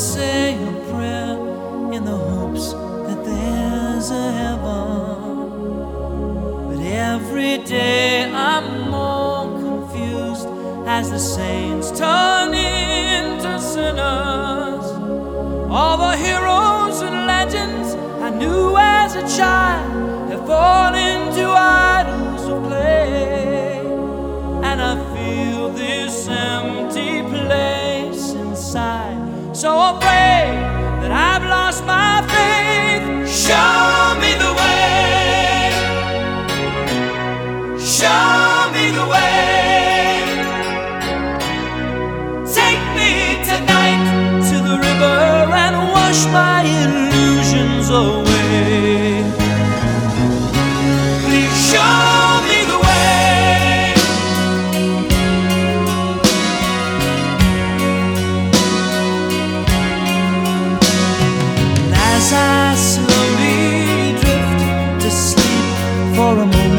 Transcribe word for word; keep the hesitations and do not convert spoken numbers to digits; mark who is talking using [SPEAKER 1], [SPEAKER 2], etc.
[SPEAKER 1] say a prayer in the hopes that there's a heaven, but every day I'm more confused as the saints turn into sinners. All the heroes and legends I knew as a child have fallen into idols of clay, and I feel this empty place inside, so afraid that I've lost my faith. Show me the way, show me the way. Take me tonight to the river and wash my illusions away. Please show me the way. And as I slowly drift to sleep for a moment,